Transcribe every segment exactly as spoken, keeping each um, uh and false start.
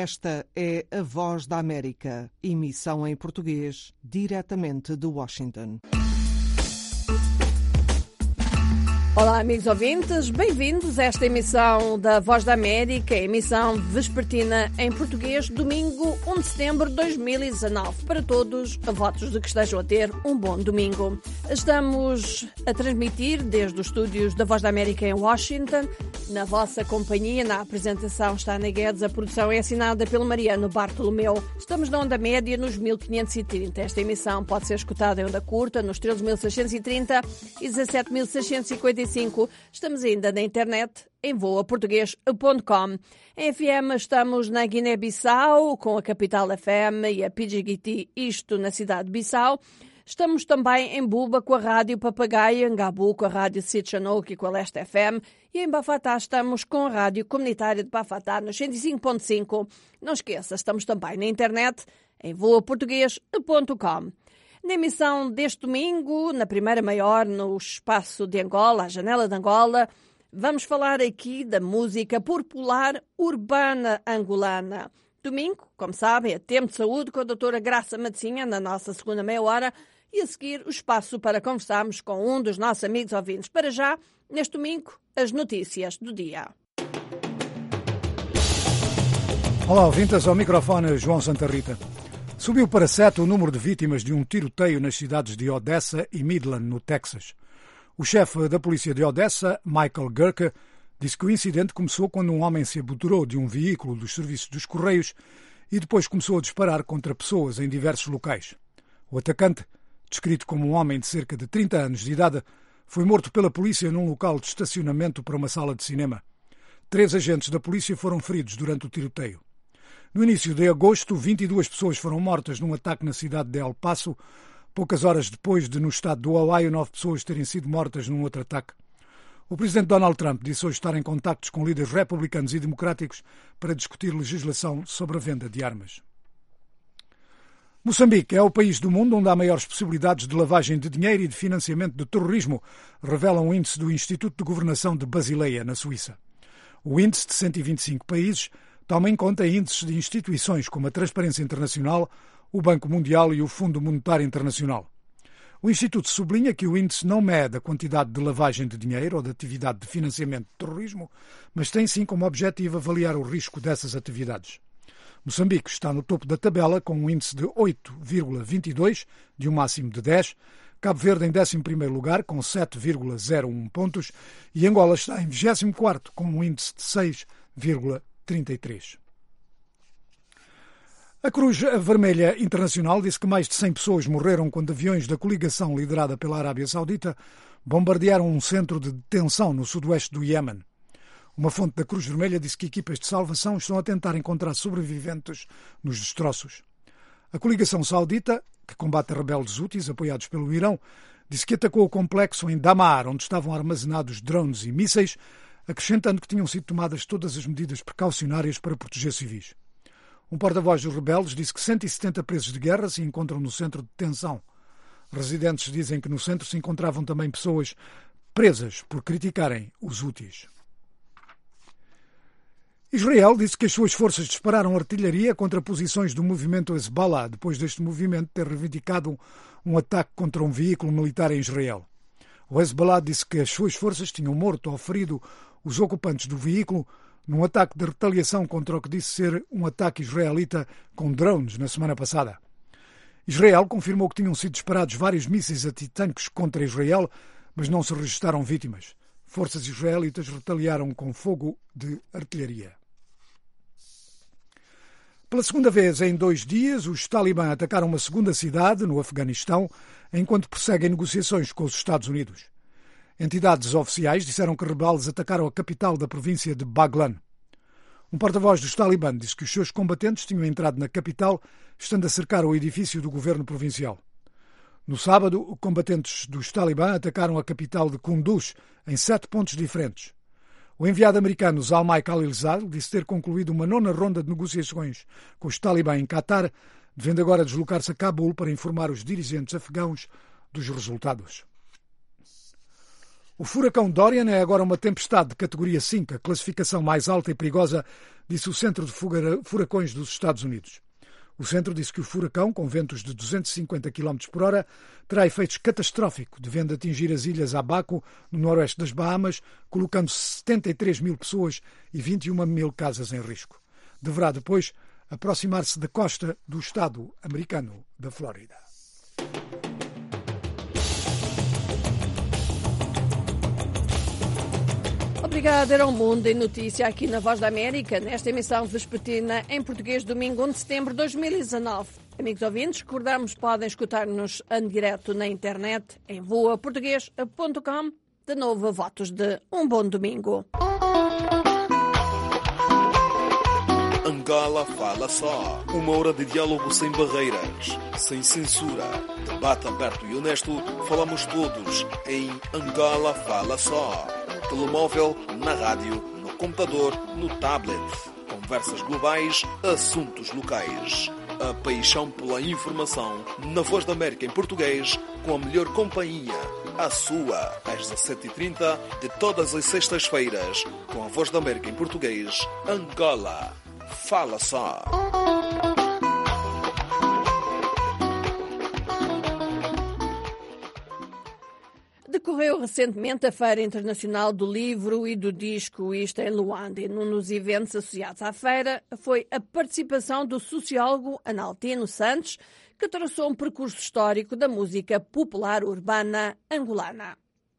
Esta é a Voz da América, emissão em português, diretamente de Washington. Olá, amigos ouvintes, bem-vindos a esta emissão da Voz da América, emissão vespertina em português, domingo, primeiro de setembro de dois mil e dezanove. Para todos, votos de que estejam a ter um bom domingo. Estamos a transmitir desde os estúdios da Voz da América em Washington. Na vossa companhia, na apresentação está Ana Guedes, a produção é assinada pelo Mariano Bartolomeu. Estamos na onda média nos mil quinhentos e trinta. Esta emissão pode ser escutada em onda curta nos treze mil seiscentos e trinta e dezassete mil seiscentos e cinquenta e cinco. Estamos ainda na internet em voa português ponto com. Em F M estamos na Guiné-Bissau com a Capital F M e a P G T, isto na cidade de Bissau. Estamos também em Buba com a Rádio Papagaio, em Gabu com a Rádio Sitchanouk e com a Leste F M e em Bafatá estamos com a Rádio Comunitária de Bafatá nos cento e cinco ponto cinco. Não esqueça, estamos também na internet em voa português ponto com. Na emissão deste domingo, na primeira maior, no espaço de Angola, a Janela de Angola, vamos falar aqui da música popular urbana angolana. Domingo, como sabem, é tempo de saúde com a doutora Graça Matosinha, na nossa segunda meia hora, e a seguir o espaço para conversarmos com um dos nossos amigos ouvintes. Para já, neste domingo, as notícias do dia. Olá, ouvintes, ao microfone João Santa Rita. Subiu para sete o número de vítimas de um tiroteio nas cidades de Odessa e Midland, no Texas. O chefe da polícia de Odessa, Michael Gurka, disse que o incidente começou quando um homem se apoderou de um veículo dos serviços dos Correios e depois começou a disparar contra pessoas em diversos locais. O atacante, descrito como um homem de cerca de trinta anos de idade, foi morto pela polícia num local de estacionamento para uma sala de cinema. Três agentes da polícia foram feridos durante o tiroteio. No início de agosto, vinte e duas pessoas foram mortas num ataque na cidade de El Paso, poucas horas depois de, no estado do Ohio, nove pessoas terem sido mortas num outro ataque. O presidente Donald Trump disse hoje estar em contactos com líderes republicanos e democráticos para discutir legislação sobre a venda de armas. Moçambique é o país do mundo onde há maiores possibilidades de lavagem de dinheiro e de financiamento de terrorismo, revela um índice do Instituto de Governação de Basileia, na Suíça. O índice de cento e vinte e cinco países toma em conta índices de instituições como a Transparência Internacional, o Banco Mundial e o Fundo Monetário Internacional. O Instituto sublinha que o índice não mede a quantidade de lavagem de dinheiro ou de atividade de financiamento de terrorismo, mas tem sim como objetivo avaliar o risco dessas atividades. Moçambique está no topo da tabela com um índice de oito vírgula vinte e dois, de um máximo de dez, Cabo Verde em décimo primeiro lugar com sete vírgula zero um pontos e Angola está em vigésimo quarto com um índice de seis vírgula trinta e três. A Cruz Vermelha Internacional disse que mais de cem pessoas morreram quando aviões da coligação liderada pela Arábia Saudita bombardearam um centro de detenção no sudoeste do Iémen. Uma fonte da Cruz Vermelha disse que equipas de salvação estão a tentar encontrar sobreviventes nos destroços. A coligação saudita, que combate rebeldes houthis apoiados pelo Irão, disse que atacou o complexo em Damar, onde estavam armazenados drones e mísseis, acrescentando que tinham sido tomadas todas as medidas precaucionárias para proteger civis. Um porta-voz dos rebeldes disse que cento e setenta presos de guerra se encontram no centro de detenção. Residentes dizem que no centro se encontravam também pessoas presas por criticarem os houthis. Israel disse que as suas forças dispararam artilharia contra posições do movimento Hezbollah, depois deste movimento ter reivindicado um ataque contra um veículo militar em Israel. O Hezbollah disse que as suas forças tinham morto ou ferido os ocupantes do veículo num ataque de retaliação contra o que disse ser um ataque israelita com drones na semana passada. Israel confirmou que tinham sido disparados vários mísseis antitanques contra Israel, mas não se registaram vítimas. Forças israelitas retaliaram com fogo de artilharia. Pela segunda vez em dois dias, os talibã atacaram uma segunda cidade, no Afeganistão, enquanto prosseguem negociações com os Estados Unidos. Entidades oficiais disseram que rebeldes atacaram a capital da província de Baghlan. Um porta-voz dos talibã disse que os seus combatentes tinham entrado na capital, estando a cercar o edifício do governo provincial. No sábado, combatentes dos talibã atacaram a capital de Kunduz, em sete pontos diferentes. O enviado americano Zalmay Khalilzad disse ter concluído uma nona ronda de negociações com os talibã em Qatar, devendo agora deslocar-se a Cabul para informar os dirigentes afegãos dos resultados. O furacão Dorian é agora uma tempestade de categoria cinco, a classificação mais alta e perigosa, disse o Centro de Furacões dos Estados Unidos. O centro disse que o furacão, com ventos de duzentos e cinquenta quilómetros por hora, terá efeitos catastróficos, devendo atingir as ilhas Abaco, no noroeste das Bahamas, colocando setenta e três mil pessoas e vinte e uma mil casas em risco. Deverá depois aproximar-se da costa do estado americano da Flórida. Obrigada, era o Mundo em Notícia aqui na Voz da América, nesta emissão vespertina em português, domingo um de setembro de dois mil e dezanove. Amigos ouvintes, recordamos, podem escutar-nos em direto na internet em voa português ponto com. De novo, votos de um bom domingo. Angola Fala Só. Uma hora de diálogo sem barreiras, sem censura. Debate aberto e honesto. Falamos todos em Angola Fala Só. Telemóvel, na rádio, no computador, no tablet. Conversas globais, assuntos locais. A paixão pela informação na Voz da América em português, com a melhor companhia. A sua, às dezassete e trinta, de todas as sextas-feiras, com a Voz da América em português, Angola. Fala Só. Decorreu recentemente a Feira Internacional do Livro e do Disco, isto em Luanda, e num dos eventos associados à feira foi a participação do sociólogo Analtino Santos, que traçou um percurso histórico da música popular urbana angolana.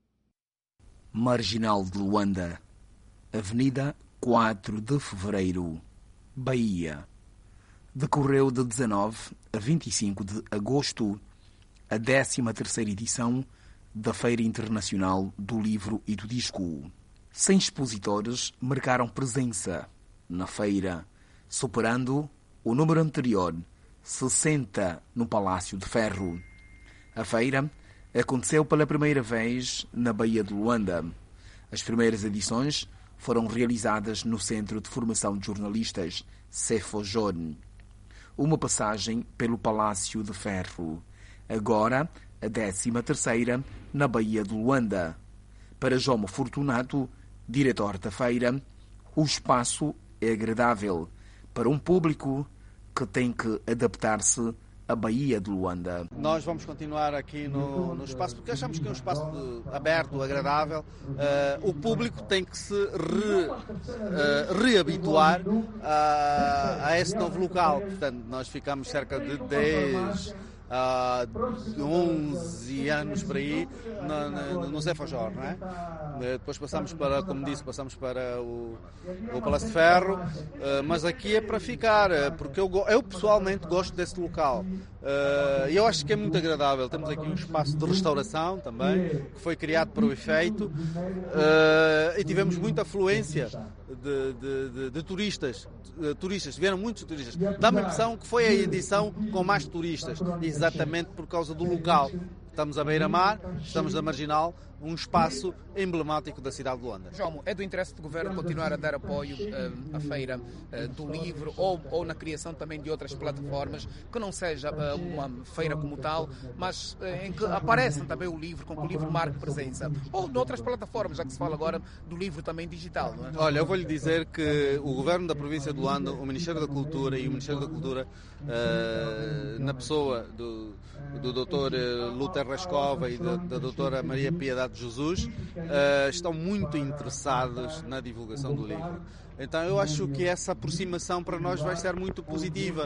Marginal de Luanda, Avenida quatro de Fevereiro, Bahia. Decorreu de dezanove a vinte e cinco de agosto a décima terceira edição da Feira Internacional do Livro e do Disco. cem expositores marcaram presença na feira, superando o número anterior, sessenta, no Palácio de Ferro. A feira aconteceu pela primeira vez na Baía de Luanda. As primeiras edições foram realizadas no Centro de Formação de Jornalistas, Cefojorn. Uma passagem pelo Palácio de Ferro. Agora, a décima terceira, na Baía de Luanda. Para Jomo Fortunato, diretor da feira, o espaço é agradável para um público que tem que adaptar-se à Baía de Luanda. Nós vamos continuar aqui no, no espaço porque achamos que é um espaço de, aberto, agradável. Uh, o público tem que se re, uh, reabituar a, a esse novo local. Portanto, nós ficamos cerca de dez... há onze anos por aí no, no, no Cefojor, não é? Depois passamos para, como disse, passamos para o, o Palácio de Ferro, mas aqui é para ficar, porque eu, eu pessoalmente gosto desse local. E eu acho que é muito agradável. Temos aqui um espaço de restauração também, que foi criado para o efeito, e tivemos muita afluência de, de, de, de turistas. turistas, vieram muitos turistas. Dá-me a impressão que foi a edição com mais turistas, exatamente por causa do local. Estamos à beira-mar, estamos na Marginal, um espaço emblemático da cidade de Luanda. João, é do interesse do Governo continuar a dar apoio uh, à feira uh, do livro ou, ou na criação também de outras plataformas, que não seja uh, uma feira como tal, mas uh, em que apareça também o livro, com que o livro marque presença. Ou de outras plataformas, já que se fala agora do livro também digital, não é? Olha, eu vou-lhe dizer que o Governo da província de Luanda, o Ministério da Cultura e o Ministério da Cultura, uh, na pessoa do, do doutor Luther Rascova e da, da doutora Maria Piedade de Jesus, uh, estão muito interessados na divulgação do livro. Então eu acho que essa aproximação para nós vai ser muito positiva,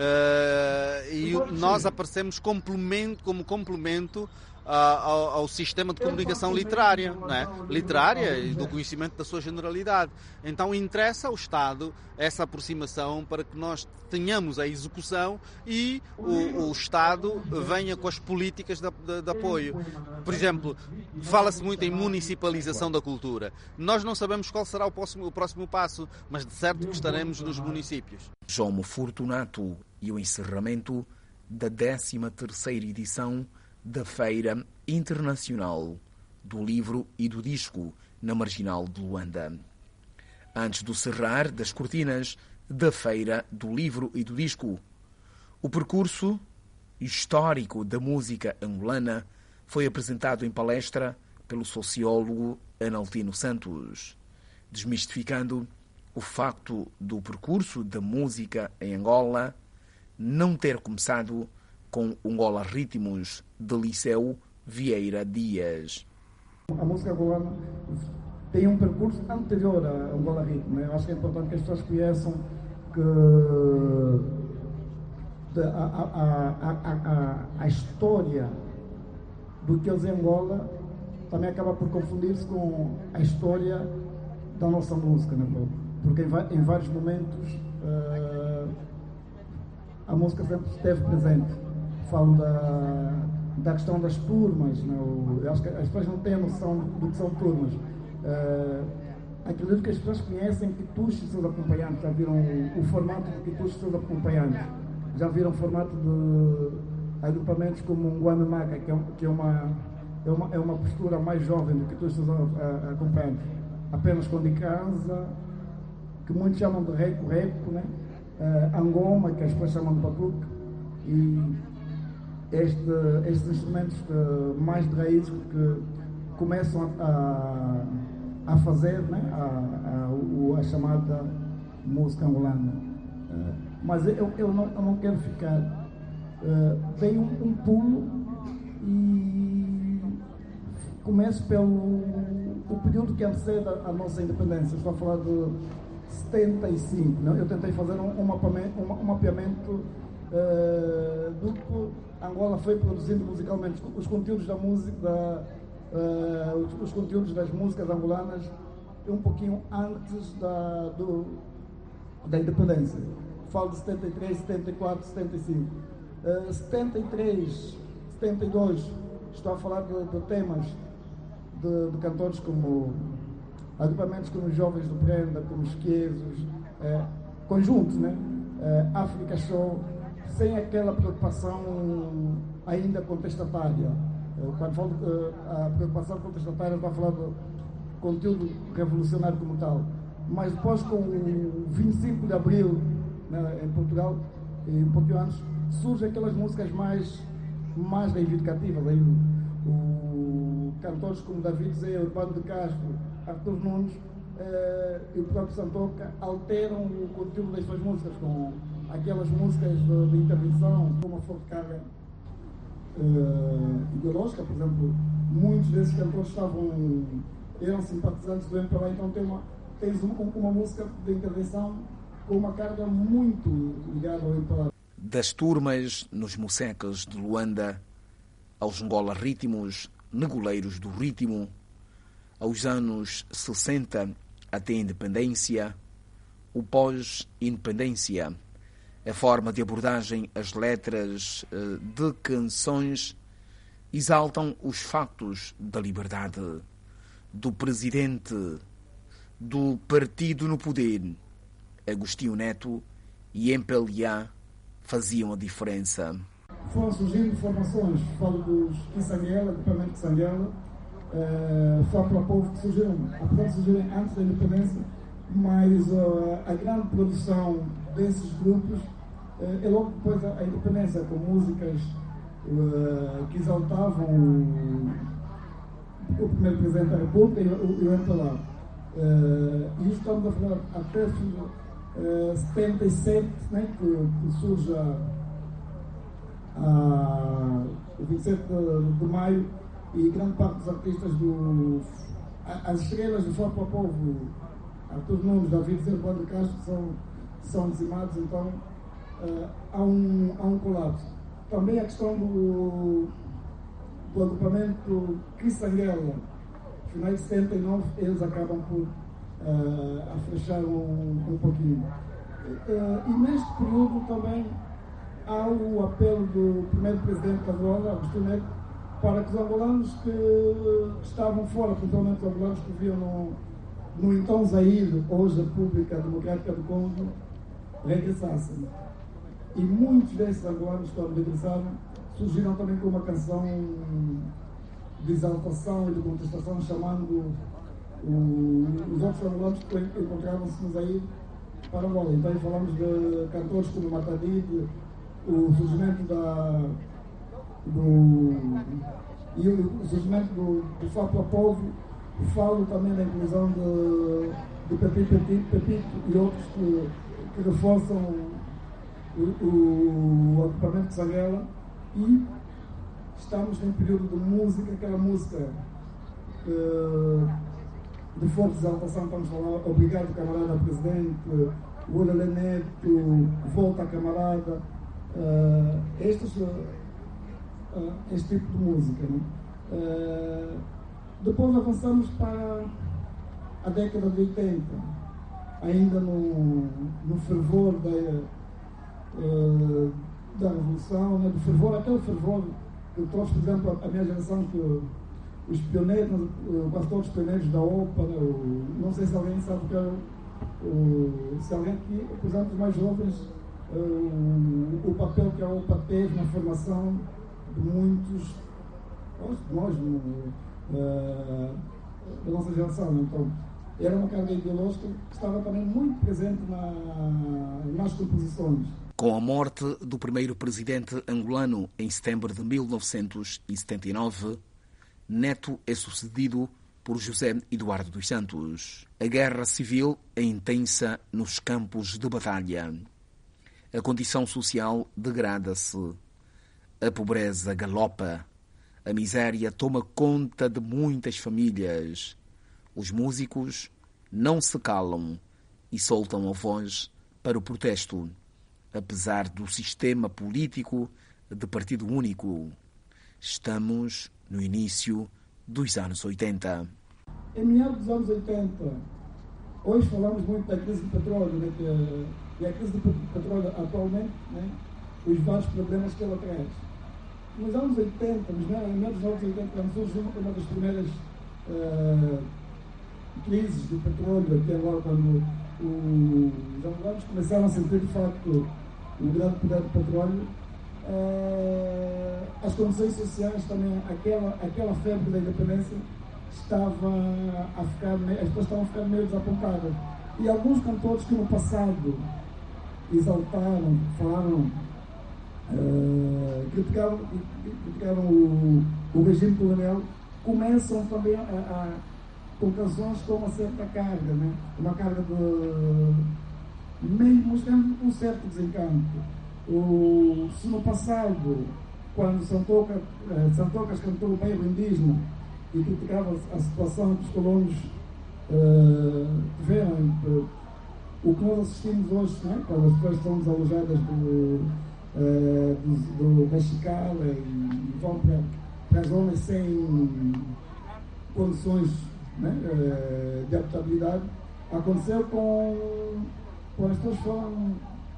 uh, e nós aparecemos complemento, como complemento Ao, ao sistema de comunicação literária, não é? Literária e do conhecimento da sua generalidade. Então interessa ao Estado essa aproximação para que nós tenhamos a execução e o, o Estado venha com as políticas de, de, de apoio. Por exemplo, fala-se muito em municipalização da cultura. Nós não sabemos qual será o próximo, o próximo passo, mas de certo que estaremos nos municípios. Jomo Fortunato e o encerramento da décima terceira edição da Feira Internacional do Livro e do Disco na Marginal de Luanda. Antes do cerrar das cortinas da Feira do Livro e do Disco, o percurso histórico da música angolana foi apresentado em palestra pelo sociólogo Analtino Santos, desmistificando o facto do percurso da música em Angola não ter começado com Angola Ritmos de Liceu Vieira Dias. A música angolana tem um percurso anterior a Angola Ritmo. Eu acho que é importante que as pessoas conheçam que a, a, a, a, a história do que é Angola também acaba por confundir-se com a história da nossa música, né? Porque em, em vários momentos uh, a música sempre esteve presente. Falo da, da questão das turmas, né? Eu acho que as pessoas não têm a noção do que são turmas. Uh, acredito que as pessoas conhecem Quituxo e seus acompanhantes, já viram o, o formato de Quituxo e seus acompanhantes, já viram o formato de agrupamentos como um Guanamaca, que, é, que é, uma, é, uma, é uma postura mais jovem do que Quituxo e seus acompanhantes, apenas com de casa, que muitos chamam de reco-reco, né? uh, angoma, que as pessoas chamam de batuque, e este, estes instrumentos uh, mais de raízes que começam a, a, a fazer, né? a, a, a chamada música angolana. Uh, mas eu, eu, não, eu não quero ficar. Uh, dei um, um pulo e começo pelo o período que antecede a, a nossa independência. Estou a falar de setenta e cinco. Né? Eu tentei fazer um, um mapeamento, um, um mapeamento uh, do que Angola foi produzindo musicalmente, os conteúdos da música, da, uh, os, os conteúdos das músicas angolanas um pouquinho antes da, do, da independência. Falo de setenta e três, setenta e quatro, setenta e cinco. Uh, setenta e três, setenta e dois, estou a falar de, de temas de, de cantores como agrupamentos como os Jovens do Prenda, como os Quiesos, uh, conjuntos, né? Uh, África Show, sem aquela preocupação ainda contestatária. Uh, quando falo uh, a preocupação contestatária, estou a falar do conteúdo revolucionário como tal. Mas depois, com o vinte e cinco de abril, né, em Portugal, e um pouquinho antes, surgem aquelas músicas mais, mais reivindicativas. Aí, o, cantores como David Zé, Urbano de Castro, Artur Nunes eh, e o próprio Santoca alteram o conteúdo das suas músicas com aquelas músicas de, de intervenção com uma forte carga eh, ideológica. Por exemplo, muitos desses cantores estavam, eram simpatizantes do M P L A, então tem uma, tens uma, uma música de intervenção com uma carga muito ligada ao M P L A. Das turmas nos Mocecas de Luanda aos Angola Ritmos, negoleiros do ritmo, aos anos sessenta até a independência, o pós-independência, a forma de abordagem às letras de canções exaltam os factos da liberdade, do presidente, do partido no poder. Agostinho Neto e M P L A faziam a diferença. Foram surgindo formações, falo dos Kissanguela, agrupamento Kissanguela, uh, Fala para o Povo, que surgiram, apesar de surgirem antes da independência, mas uh, a grande produção desses grupos uh, é logo depois da independência, com músicas uh, que exaltavam o, o primeiro Presidente da República e o, e o M P L A. Uh, e isto estamos a falar até uh, setenta e sete, né, que, que surge a Ah, o vinte e sete de, de maio, e grande parte dos artistas do as estrelas do Fala para o Povo, Artur Nunes, David Zé, Urbano de Castro, são, são dizimados. Então uh, há, um, há um colapso. Também a questão do, do agrupamento Kissanguela, final de setenta e nove, eles acabam por uh, afrouxar um, um pouquinho. Uh, e neste período também há o apelo do primeiro presidente da Angola, Agostinho Neto, para que os angolanos que, que estavam fora, principalmente os angolanos que viviam no, no então Zaire, hoje República Democrática do Congo, regressassem. E muitos desses angolanos, quando regressaram, surgiram também com uma canção de exaltação e de contestação, chamando o, os outros angolanos que encontravam-se no Zaire para Angola. Então aí falamos de cantores como Matadide, o surgimento da, do e o surgimento do, do Fado para o Povo, falo também da inclusão de, de Pepito, Pepito, Pepito e outros que, que reforçam o, o, o agrupamento de Sanguela, e estamos num período de música, aquela música que, de forte exaltação, estamos falando, obrigado camarada presidente, o Olha Neto, volta camarada, uh, estes, uh, uh, este tipo de música, né? Uh, depois avançamos para a década de oitenta, ainda no, no fervor da, uh, da Revolução, né? Do fervor, aquele fervor que trouxe, por exemplo, a minha geração, que os pioneiros, quase todos os pioneiros da ópera, o, não sei se alguém sabe o que é o, se alguém aqui, por exemplo, os mais jovens, o, o papel que a ópera teve na formação de muitos, de nós, uh, da nossa geração. Então, era uma carga ideológica que estava também muito presente na, nas composições. Com a morte do primeiro presidente angolano em setembro de mil novecentos e setenta e nove, Neto é sucedido por José Eduardo dos Santos. A guerra civil é intensa nos campos de batalha. A condição social degrada-se. A pobreza galopa. A miséria toma conta de muitas famílias. Os músicos não se calam e soltam a voz para o protesto, apesar do sistema político de partido único. Estamos no início dos anos oitenta. Em meados dos anos oitenta, hoje falamos muito da crise do petróleo, né, que, e a crise do petróleo atualmente, né, os vários problemas que ela traz. Nos anos oitenta, nos meados dos anos oitenta, quando surgiu uma das primeiras uh, crises do petróleo, aqui agora, quando os angolanos começaram a sentir de facto o grande poder do petróleo, Uh, as condições sociais também, aquela, aquela febre da independência estava a ficar, as pessoas estavam a ficar meio desapontadas. E alguns cantores que no passado exaltaram, falaram, uh, criticaram, criticaram o, o regime colonial, começam também a, a, com canções com uma certa carga, né? Uma carga de meio mostrando um certo desencanto. O, se no passado, quando Santoca, eh, Santocas cantou o bairro indígena e criticava a situação que os colonos eh, tiveram, eh, o que nós assistimos hoje, né, quando as pessoas estão desalojadas do, eh, do, do, da Chicala e, e vão para, para zonas sem condições, né, eh, de habitabilidade, aconteceu com, quando as pessoas foram.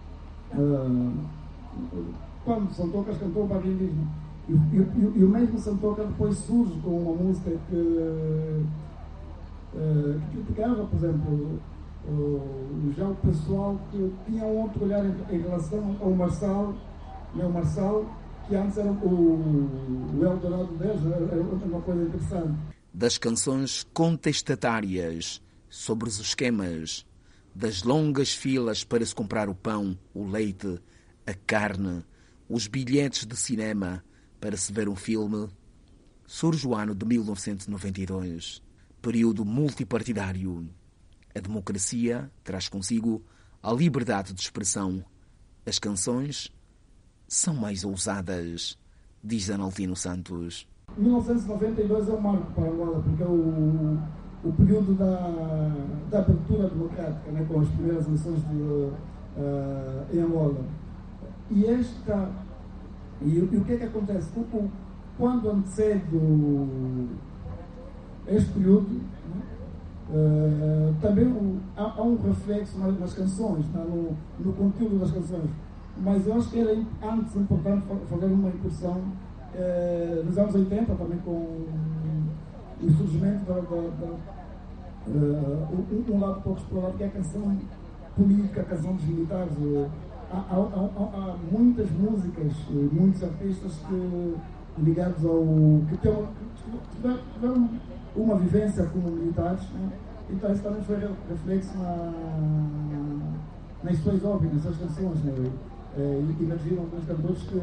Uh, quando Santocas cantou o bairro indígena, e, e, e o mesmo Santoca depois surge com uma música que, uh, que criticava, por exemplo, uh, já o pessoal que tinha um outro olhar em, em relação ao Marçal, né, o Marçal, que antes era o, o Eldorado deles, era uma coisa interessante. Das canções contestatárias sobre os esquemas, das longas filas para se comprar o pão, o leite, a carne, os bilhetes de cinema para se ver um filme, surge o ano de mil novecentos e noventa e dois, período multipartidário. A democracia traz consigo a liberdade de expressão. As canções são mais ousadas, diz Analtino Santos. mil novecentos e noventa e dois é um marco para Angola, porque é o, o período da, da abertura democrática, né, com as primeiras eleições de, uh, em Angola. E esta, e, e o que é que acontece? O, o, quando antecede o, este período, né, uh, também o, há, há um reflexo nas, nas canções, né, no, no conteúdo das canções. Mas eu acho que era antes importante fazer uma incursão uh, nos anos oitenta, também com o surgimento da, da, da uh, um, um lado pouco explorado, que é a canção política, a canção dos militares. Uh, Há, há, há, há muitas músicas, muitos artistas que, ligados ao. que tiveram uma vivência como militares, né? Então isso também foi reflexo na, nas suas obras, nas suas canções, né? E emergiram alguns cantores que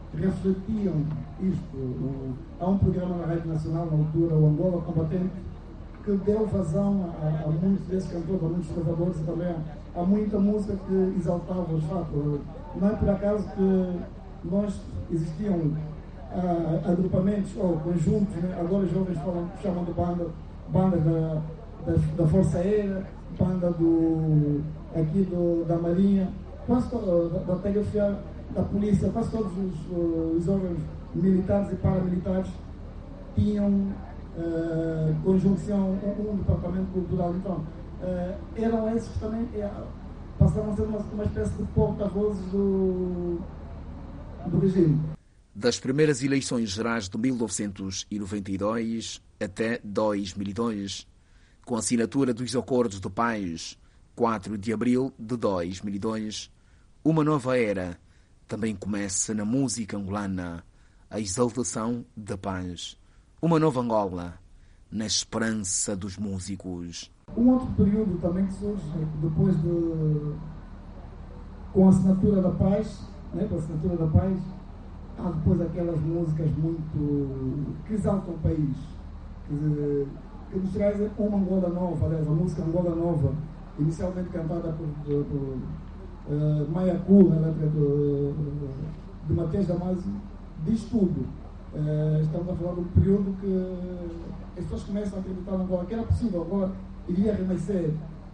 refletiam isto. O, há um programa na Rádio Nacional, na altura, o Angola Combatente, que deu vazão a, a muitos desses cantores, a muitos trovadores e também há muita música que exaltava os fatos. Não é por acaso que nós existiam uh, agrupamentos ou conjuntos, né? Agora os jovens falam, chamam de banda, banda da, da, da Força Aérea, banda do, aqui do, da Marinha, quase to, da, da T H F A, da Polícia, quase todos os, os órgãos militares e paramilitares tinham uh, conjunção, um, um departamento cultural. Então, uh, eram esses que também uh, passaram a ser uma, uma espécie de porta-vozes do, do regime. Das primeiras eleições gerais de mil novecentos e noventa e dois até dois mil e dois, com a assinatura dos Acordos de Paz, quatro de abril de dois mil e dois, uma nova era também começa na música angolana, a exaltação da paz. Uma nova Angola, na esperança dos músicos. Um outro período também que surge depois de... com a assinatura da paz, né? Com a assinatura da paz, há depois aquelas músicas muito... que exaltam o país, que, que nos trazem uma Angola nova, aliás, a música Angola Nova, inicialmente cantada por... por, por Uh, Maia Cu, na letra do, de Mateus Damasio, diz tudo. Uh, estamos a falar de um período que as pessoas começam a acreditar na Angola, que era possível, agora iria renascer.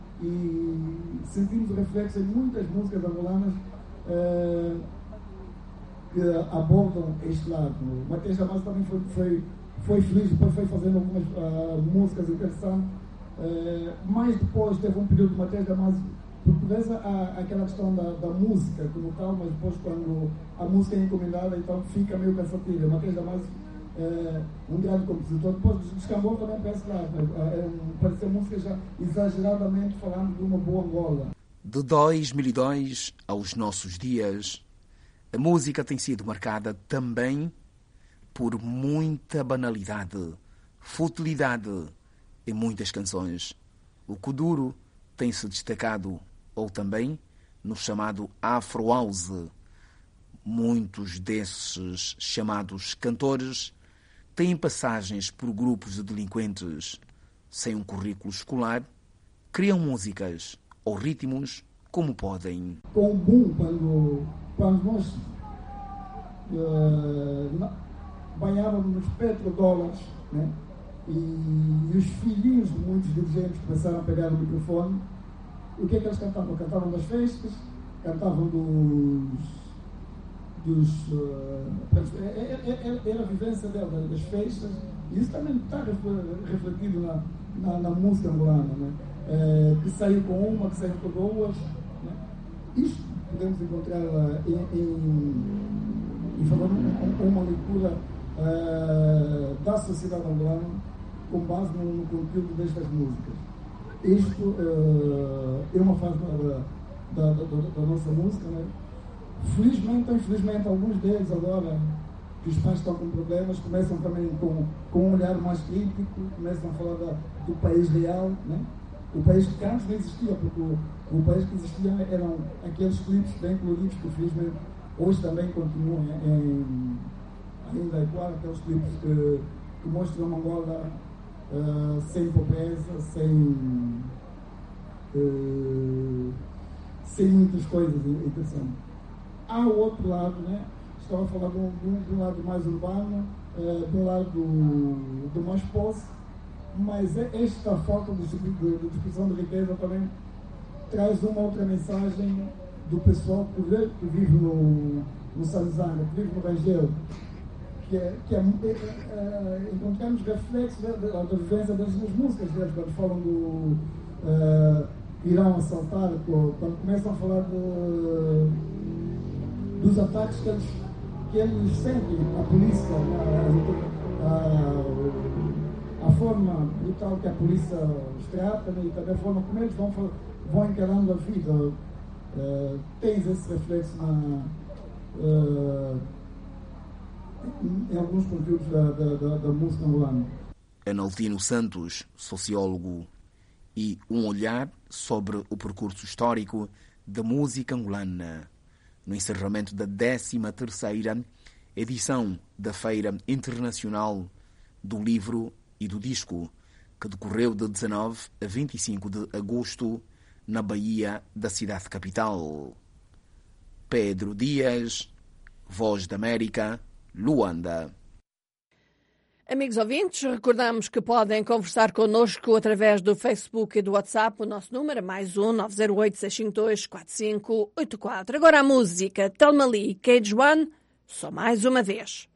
E sentimos o reflexo em muitas músicas angolanas uh, que abordam este lado. Mateus Damasio também foi, foi, foi feliz, depois foi fazendo algumas uh, músicas interessantes. Uh, mas depois teve um período de Mateus Damasio portuguesa, há aquela questão da, da música como tal, mas depois quando a música é encomendada, então fica meio cansativa. Mateus Damasio é um grande compositor. Depois descambou também para esse lado, é, parece ser música já exageradamente falando de uma boa Angola. De dois mil e dois aos nossos dias, a música tem sido marcada também por muita banalidade, futilidade em muitas canções. O Kuduro tem-se destacado, ou também no chamado Afro House. Muitos desses chamados cantores têm passagens por grupos de delinquentes sem um currículo escolar, criam músicas ou ritmos como podem. Com o boom, quando, quando nós uh, banhávamos nos petrodólares, né? E, e os filhinhos de muitos dirigentes começaram a pegar o microfone. O que é que eles cantavam? Cantavam das festas, cantavam dos... dos uh, era a vivência dela, das festas, e isso também está refletido na, na, na música angolana, né? É, que saiu com uma, que saiu com duas, né? Isto podemos encontrar uh, em, em, em falando uma, uma leitura uh, da sociedade angolana com base no, no conteúdo destas músicas. Isto uh, é uma fase da, da, da, da nossa música, né? Felizmente ou infelizmente, alguns deles agora, que os pais estão com problemas, começam também com, com um olhar mais crítico, começam a falar da, do país real, né? O país que antes não existia, porque o, o país que existia eram aqueles clipes bem coloridos que felizmente hoje também continuam em, ainda a ecoar, aqueles clipes que, que mostram uma Angola uh, sem pobreza, sem, uh, sem muitas coisas interessantes. Há o outro lado, né? Estava a falar de um, de um lado mais urbano, uh, de um lado do, do mais posse, mas esta falta de, de, de distribuição de riqueza também traz uma outra mensagem do pessoal que, vê, que vive no, no Sanzanga, que vive no Rangel, que é, que é, é, é encontramos reflexos da, da, da vivência das, das músicas deles, quando falam do uh, irão assaltar, quando começam a falar de, dos ataques que eles, que eles sentem, a polícia, a, a, a forma brutal que a polícia os trata, né, e também a forma como eles vão, vão encarando a vida. Uh, tens esse reflexo na, uh, em alguns conteúdos da, da, da, da música angolana. Analtino Santos, sociólogo, e um olhar sobre o percurso histórico da música angolana, no encerramento da décima terceira edição da Feira Internacional do Livro e do Disco, que decorreu de dezanove a vinte e cinco de agosto na Baía da cidade capital. Pedro Dias, Voz da América, Luanda. Amigos ouvintes, recordamos que podem conversar connosco através do Facebook e do WhatsApp. O nosso número é mais um nove zero oito, seis cinco dois, quatro cinco oito quatro. Agora a música Thelma Lee, Cage One, só mais uma vez.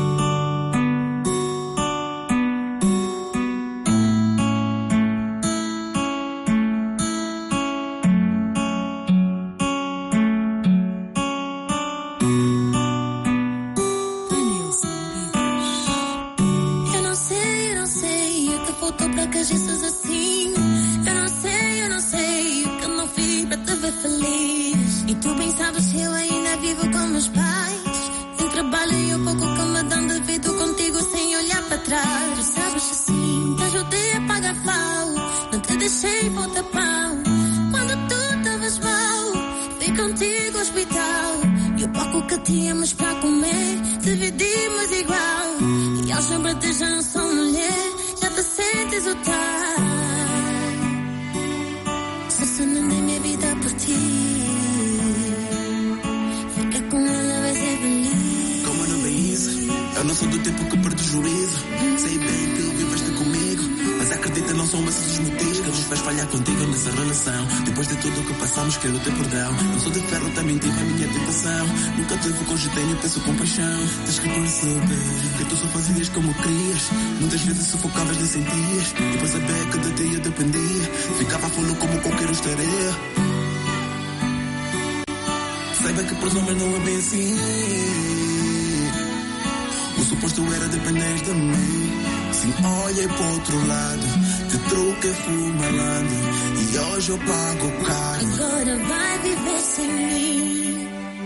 Tínhamos para comer, dividimos igual. E ao sombra-te já não sou mulher, já te sentes o tal. Se sonando minha vida por ti, fica com ela, vai ser feliz. Como não vem isso? Eu não sou do tempo que perdo o juízo. Sei bem que viveste comigo, mas acredita, não são esses os motivos que nos faz falhar contigo nessa relação. Depois de tudo o que passamos, quero ter perdão. Não sou de ferro, também tive a minha tentação. Nunca te vou cogitei, eu penso com paixão. Tens que perceber que tu só fazias como querias. Muitas vezes sufocavas, nem sentias. Depois a beca de ti eu dependia. Ficava fulo como qualquer estaria. Saiba que para os homens não é bem assim. O suposto era depender de mim. Sim, olhei para o outro lado, te troquei, fui malandro, e hoje eu pago caro. Agora vai viver sem mim,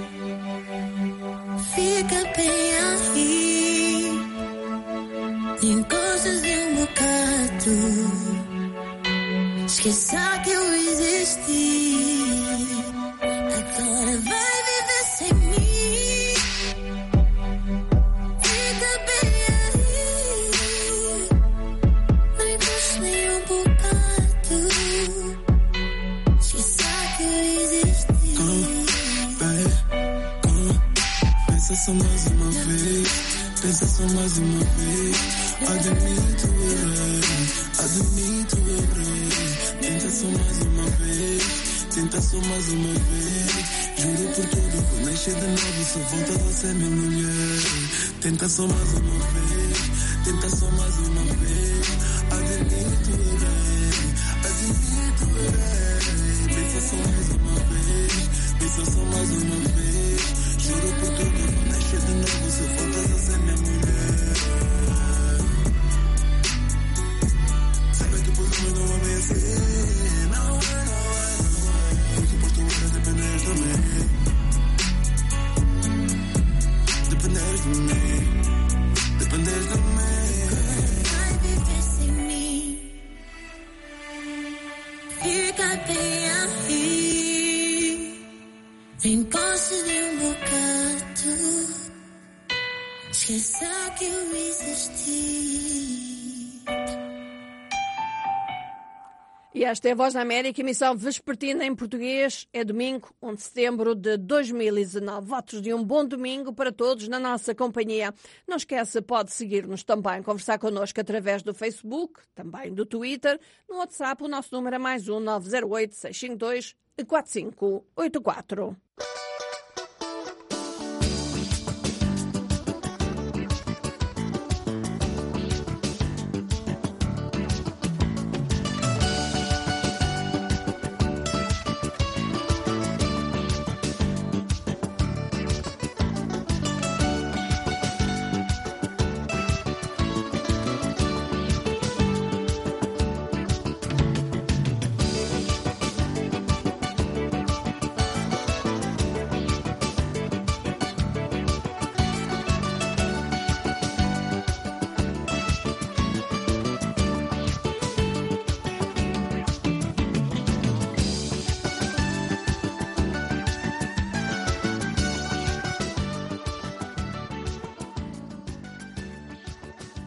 fica bem aí, encostas em um bocado, esqueça que eu existi. Agora vai viver sem mim, fica bem aí, não encosta nem um bocado, esqueça que eu existi. Come, babe, come, pensa só mais uma vez, pensa só mais uma vez. Admito, errei, admito, errei. Tenta só mais uma vez, tenta só mais uma vez. Juro por tudo, vou nascer de novo, só volta você minha mulher. Tenta só mais uma vez, tenta só mais uma vez. Admito, errei, admito, errei. Pensa só mais uma vez, pensa só mais uma vez. Juro por tudo, vou nascer de novo, só volta você minha mulher. Não é bem assim, não é, não é. O suposto era depender de mim, depender de mim, depender de mim. Vai viver sem mim, fica bem aí, encosta de um bocado, esqueça que eu existi. E esta é a Voz da América, emissão vespertina em português. É domingo, um de setembro de dois mil e dezenove. Votos de um bom domingo para todos na nossa companhia. Não esqueça, pode seguir-nos também, conversar connosco através do Facebook, também do Twitter. No WhatsApp, o nosso número é mais um nove zero oito, seis cinco dois, quatro cinco oito quatro.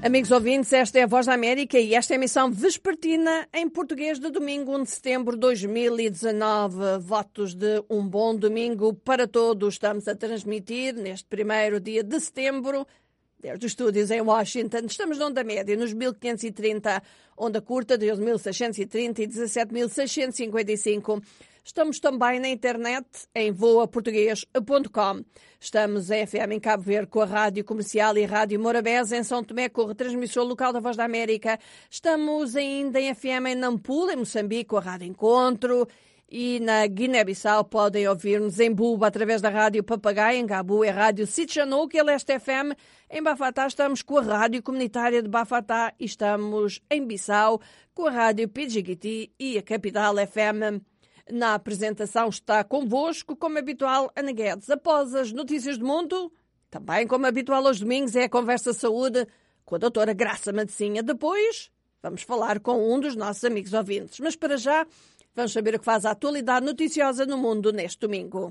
Amigos ouvintes, esta é a Voz da América e esta é a emissão vespertina em português de domingo, um de setembro de dois mil e dezanove. Votos de um bom domingo para todos. Estamos a transmitir neste primeiro dia de setembro, desde os estúdios em Washington. Estamos na onda média, nos mil quinhentos e trinta, onda curta, doze mil seiscentos e trinta e dezassete mil seiscentos e cinquenta e cinco. Estamos também na internet em voa português ponto com. Estamos em F M em Cabo Verde com a Rádio Comercial e Rádio Morabeza, em São Tomé com a retransmissão local da Voz da América. Estamos ainda em F M em Nampula, em Moçambique, com a Rádio Encontro. E na Guiné-Bissau podem ouvir-nos em Buba através da Rádio Papagaio, em Gabu é a Rádio Sitchanou, que é Leste F M. Em Bafatá estamos com a Rádio Comunitária de Bafatá e estamos em Bissau com a Rádio Pidjigiti e a Capital F M. Na apresentação está convosco, como habitual, Ana Guedes. Após as notícias do mundo, também como habitual aos domingos, é a Conversa Saúde com a doutora Graça Medicinha. Depois vamos falar com um dos nossos amigos ouvintes. Mas para já, vamos saber o que faz a atualidade noticiosa no mundo neste domingo.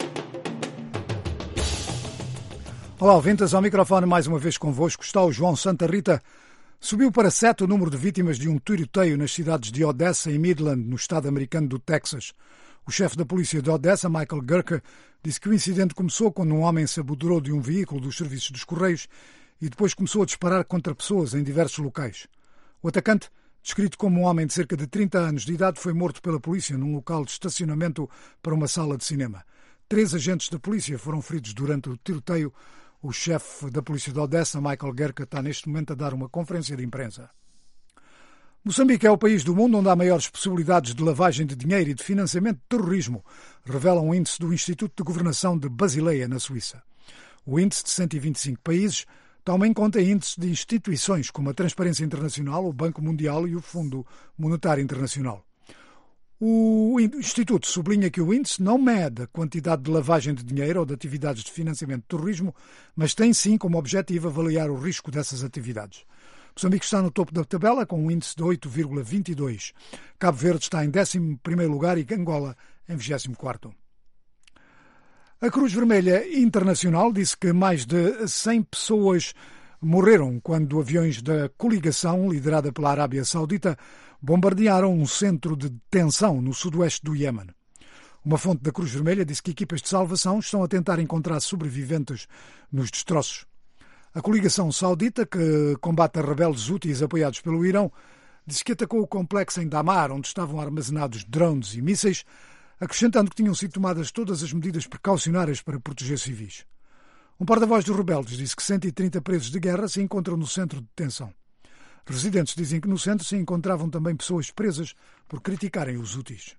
Olá, ouvintes, ao microfone mais uma vez convosco está o João Santa Rita. Subiu para sete o número de vítimas de um tiroteio nas cidades de Odessa e Midland, no estado americano do Texas. O chefe da polícia de Odessa, Michael Gerke, disse que o incidente começou quando um homem se apoderou de um veículo dos serviços dos Correios e depois começou a disparar contra pessoas em diversos locais. O atacante, descrito como um homem de cerca de trinta anos de idade, foi morto pela polícia num local de estacionamento para uma sala de cinema. Três agentes da polícia foram feridos durante o tiroteio. O chefe da polícia de Odessa, Michael Gerke, está neste momento a dar uma conferência de imprensa. Moçambique é o país do mundo onde há maiores possibilidades de lavagem de dinheiro e de financiamento de terrorismo, revela um índice do Instituto de Governação de Basileia, na Suíça. O índice de cento e vinte e cinco países toma em conta índices de instituições como a Transparência Internacional, o Banco Mundial e o Fundo Monetário Internacional. O Instituto sublinha que o índice não mede a quantidade de lavagem de dinheiro ou de atividades de financiamento de terrorismo, mas tem sim como objetivo avaliar o risco dessas atividades. Moçambique está no topo da tabela com um índice de oito vírgula vinte e dois. Cabo Verde está em décimo primeiro lugar e Angola em vigésimo quarto. A Cruz Vermelha Internacional disse que mais de cem pessoas morreram quando aviões da coligação, liderada pela Arábia Saudita, bombardearam um centro de detenção no sudoeste do Iémen. Uma fonte da Cruz Vermelha disse que equipas de salvação estão a tentar encontrar sobreviventes nos destroços. A coligação saudita, que combate a rebeldes houthis apoiados pelo Irão, disse que atacou o complexo em Damar, onde estavam armazenados drones e mísseis, acrescentando que tinham sido tomadas todas as medidas precaucionárias para proteger civis. Um porta-voz dos rebeldes disse que cento e trinta presos de guerra se encontram no centro de detenção. Residentes dizem que no centro se encontravam também pessoas presas por criticarem os houthis.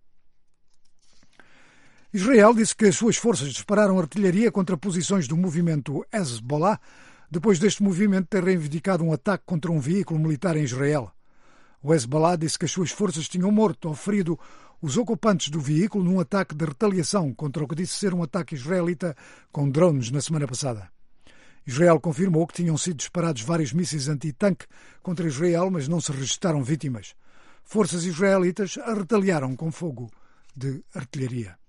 Israel disse que as suas forças dispararam artilharia contra posições do movimento Hezbollah, depois deste movimento ter reivindicado um ataque contra um veículo militar em Israel. O Hezbollah disse que as suas forças tinham morto ou ferido os ocupantes do veículo num ataque de retaliação contra o que disse ser um ataque israelita com drones na semana passada. Israel confirmou que tinham sido disparados vários mísseis anti-tanque contra Israel, mas não se registaram vítimas. Forças israelitas retaliaram com fogo de artilharia.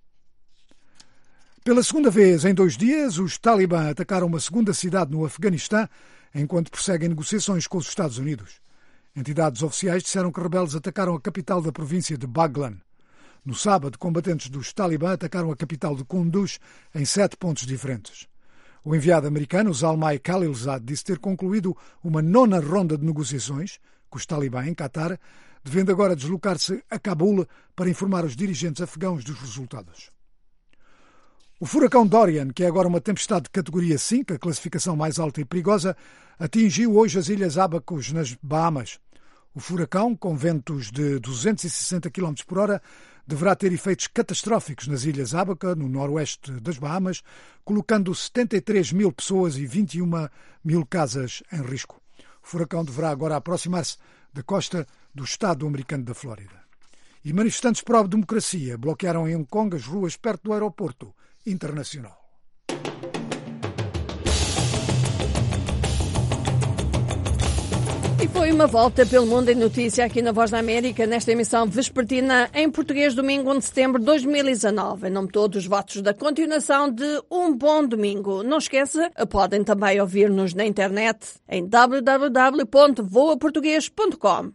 Pela segunda vez em dois dias, os Talibã atacaram uma segunda cidade no Afeganistão, enquanto prosseguem negociações com os Estados Unidos. Entidades oficiais disseram que rebeldes atacaram a capital da província de Baghlan. No sábado, combatentes dos Talibã atacaram a capital de Kunduz em sete pontos diferentes. O enviado americano, Zalmay Khalilzad, disse ter concluído uma nona ronda de negociações com os Talibã em Qatar, devendo agora deslocar-se a Cabul para informar os dirigentes afegãos dos resultados. O furacão Dorian, que é agora uma tempestade de categoria cinco, a classificação mais alta e perigosa, atingiu hoje as Ilhas Abacos, nas Bahamas. O furacão, com ventos de duzentos e sessenta quilómetros por hora, deverá ter efeitos catastróficos nas Ilhas Abaca, no noroeste das Bahamas, colocando setenta e três mil pessoas e vinte e uma mil casas em risco. O furacão deverá agora aproximar-se da costa do estado americano da Flórida. E manifestantes pró-democracia bloquearam em Hong Kong as ruas perto do aeroporto internacional. E foi uma volta pelo mundo em notícia aqui na Voz da América, nesta emissão vespertina em português, domingo um de setembro de dois mil e dezanove. Em nome de todos os votos da continuação de um bom domingo. Não esqueça, podem também ouvir-nos na internet em w w w ponto voa português ponto com.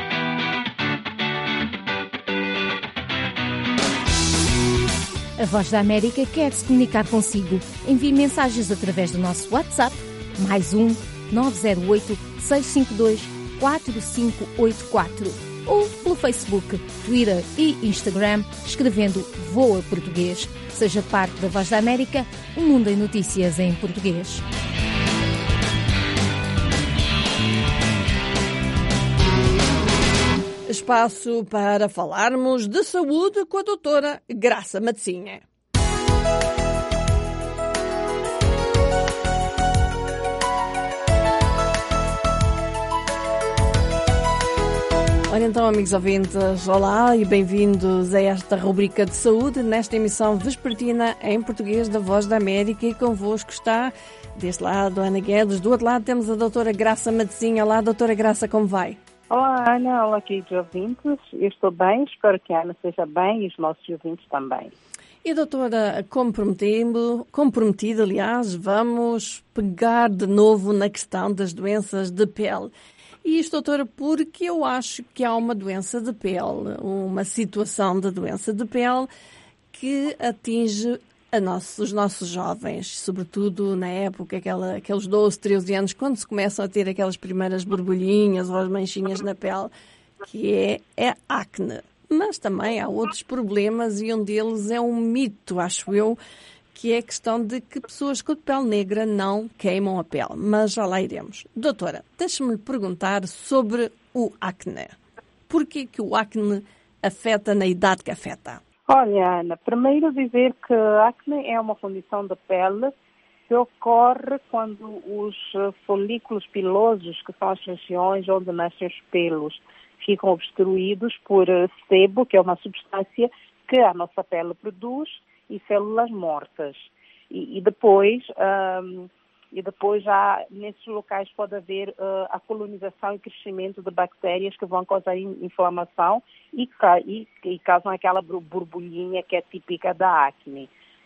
A Voz da América quer se comunicar consigo. Envie mensagens através do nosso WhatsApp, mais um nove zero oito, seis cinco dois, quatro cinco oito quatro, ou pelo Facebook, Twitter e Instagram, escrevendo Voa Português. Seja parte da Voz da América, um mundo em notícias em português. Espaço para falarmos de saúde com a doutora Graça Matezinha. Ora então, amigos ouvintes, olá e bem-vindos a esta rubrica de saúde, nesta emissão vespertina em português da Voz da América, e convosco está, deste lado, Ana Guedes, do outro lado temos a doutora Graça Matezinha. Olá, doutora Graça, como vai? Olá, Ana, olá, queridos ouvintes, eu estou bem, espero que a Ana esteja bem e os nossos ouvintes também. E, doutora, como prometido, como prometido, aliás, vamos pegar de novo na questão das doenças de pele. E isto, doutora, porque eu acho que há uma doença de pele, uma situação de doença de pele que atinge a nossos, os nossos jovens, sobretudo na época, aquela, aqueles doze, treze anos, quando se começam a ter aquelas primeiras borbulhinhas ou as manchinhas na pele, que é, é acne. Mas também há outros problemas e um deles é um mito, acho eu, que é a questão de que pessoas com pele negra não queimam a pele. Mas já lá iremos. Doutora, deixe-me perguntar sobre o acne. Por que que o acne afeta na idade que afeta? Olha, Ana, primeiro dizer que a acne é uma condição da pele que ocorre quando os folículos pilosos, que são as regiões onde nascem os pelos, ficam obstruídos por sebo, que é uma substância que a nossa pele produz, e células mortas. E, e depois, um, e depois já nesses locais pode haver uh, a colonização e crescimento de bactérias que vão causar inflamação e, e, e causam aquela borbulhinha que é típica da acne.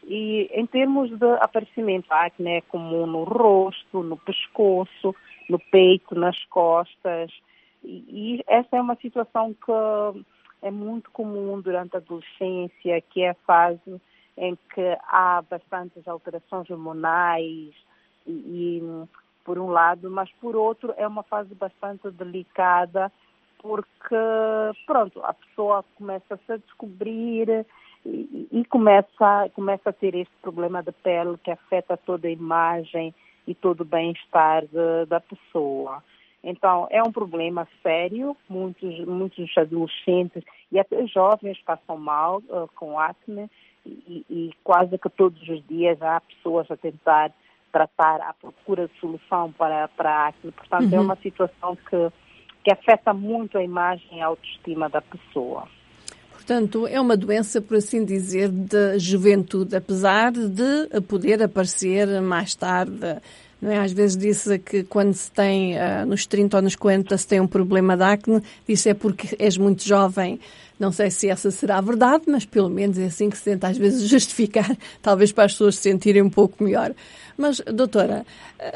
E em termos de aparecimento, a acne é comum no rosto, no pescoço, no peito, nas costas. E, e essa é uma situação que é muito comum durante a adolescência, que é a fase em que há bastantes alterações hormonais, e, e, por um lado, mas por outro é uma fase bastante delicada, porque, pronto, a pessoa começa a se descobrir e, e começa, começa a ter este problema de pele que afeta toda a imagem e todo o bem-estar de, da pessoa. Então, é um problema sério, muitos, muitos adolescentes e até jovens passam mal uh, com acne, E, e quase que todos os dias há pessoas a tentar tratar, à procura de solução para, para a acne. Portanto, uhum. é uma situação que, que afeta muito a imagem e a autoestima da pessoa. Portanto, é uma doença, por assim dizer, de juventude, apesar de poder aparecer mais tarde. Não é? Às vezes diz que quando se tem, uh, nos trinta ou nos quarenta, se tem um problema de acne, diz é porque és muito jovem. Não sei se essa será a verdade, mas pelo menos é assim que se tenta às vezes justificar, talvez para as pessoas se sentirem um pouco melhor. Mas, doutora,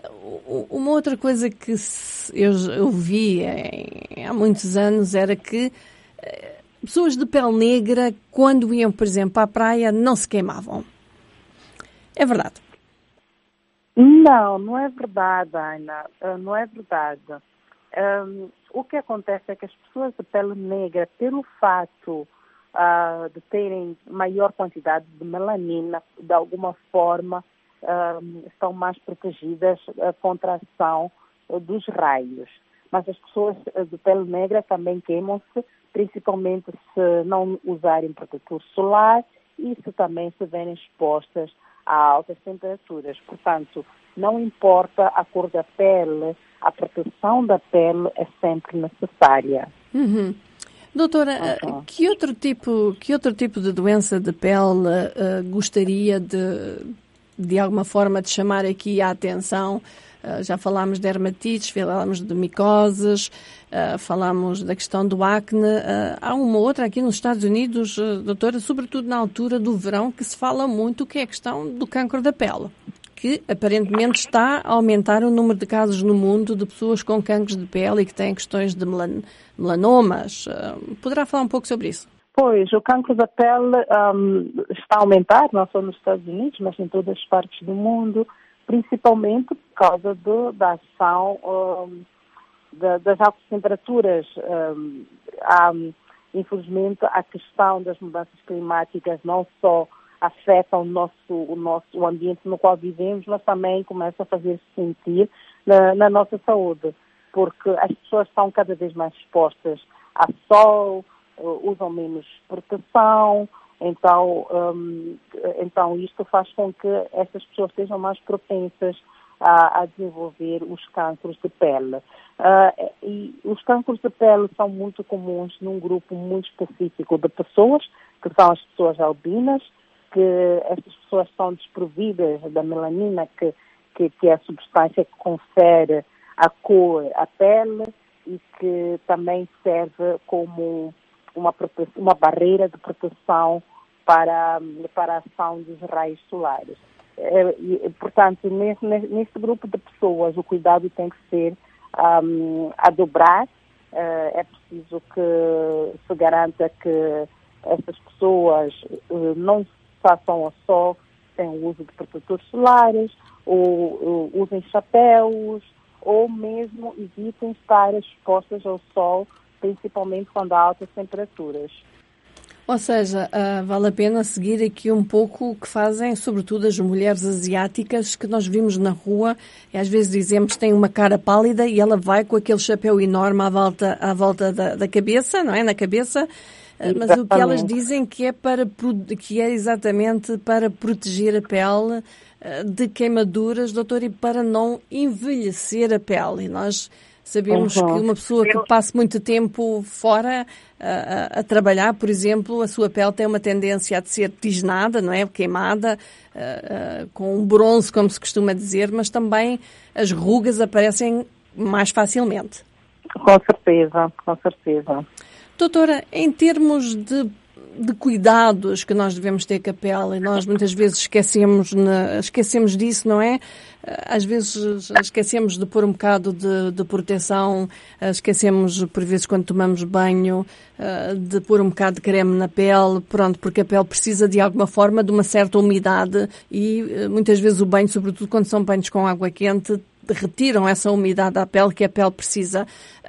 uh, uma outra coisa que eu ouvi em, há muitos anos era que uh, pessoas de pele negra, quando iam, por exemplo, à praia, não se queimavam. É verdade? Não, não é verdade, Ana. Uh, não é verdade. Um, o que acontece é que as pessoas de pele negra, pelo fato uh, de terem maior quantidade de melanina, de alguma forma, uh, estão mais protegidas uh, contra a ação uh, dos raios. Mas as pessoas uh, de pele negra também queimam-se, principalmente se não usarem protetor solar e se também se verem expostas a altas temperaturas. Portanto, não importa a cor da pele, a proteção da pele é sempre necessária. Uhum. Doutora, uhum. que, outro tipo, que outro tipo de doença de pele uh, gostaria de, de alguma forma, de chamar aqui a atenção Uh, já falámos de dermatites, falámos de micoses, uh, falámos da questão do acne. Uh, há uma outra aqui nos Estados Unidos, uh, doutora, sobretudo na altura do verão, que se fala muito, que é a questão do cancro da pele, que aparentemente está a aumentar o número de casos no mundo de pessoas com cancros de pele e que têm questões de melan- melanomas. Uh, poderá falar um pouco sobre isso? Pois, o cancro da pele um, está a aumentar, não só nos Estados Unidos, mas em todas as partes do mundo, principalmente por causa do, da ação um, da, das altas temperaturas. Um, há, infelizmente, a questão das mudanças climáticas não só afeta o nosso, o nosso o ambiente no qual vivemos, mas também começa a fazer-se sentir na, na nossa saúde, porque as pessoas estão cada vez mais expostas ao sol, usam menos proteção, então, um, então isto faz com que essas pessoas sejam mais propensas a, a desenvolver os cânceres de pele. Uh, e os cânceres de pele são muito comuns num grupo muito específico de pessoas, que são as pessoas albinas, que essas pessoas são desprovidas da melanina, que, que, que é a substância que confere a cor à pele e que também serve como uma, uma barreira de proteção para, para a ação dos raios solares. E, portanto, nesse, nesse grupo de pessoas, o cuidado tem que ser um, a dobrar. Uh, é preciso que se garanta que essas pessoas uh, não façam ao sol sem o uso de protetores solares, ou, ou usem chapéus, ou mesmo evitem estar expostas ao sol, principalmente quando há altas temperaturas. Ou seja, uh, vale a pena seguir aqui um pouco o que fazem, sobretudo as mulheres asiáticas que nós vimos na rua, e às vezes dizemos que tem uma cara pálida e ela vai com aquele chapéu enorme à volta, à volta da, da cabeça, não é? Na cabeça, uh, mas o que elas dizem que é, para, que é exatamente para proteger a pele uh, de queimaduras, doutor, e para não envelhecer a pele. E nós sabemos uhum. que uma pessoa que passe muito tempo fora a, a, a trabalhar, por exemplo, a sua pele tem uma tendência a ser tisnada, não é? Queimada, uh, uh, com um bronze, como se costuma dizer, mas também as rugas aparecem mais facilmente. Com certeza, com certeza. Doutora, em termos de, de cuidados que nós devemos ter com a pele, e nós muitas vezes esquecemos, na, esquecemos disso, não é? Às vezes esquecemos de pôr um bocado de, de proteção, esquecemos por vezes quando tomamos banho de pôr um bocado de creme na pele, pronto, porque a pele precisa de alguma forma de uma certa umidade e muitas vezes o banho, sobretudo quando são banhos com água quente, retiram essa umidade à pele que a pele precisa.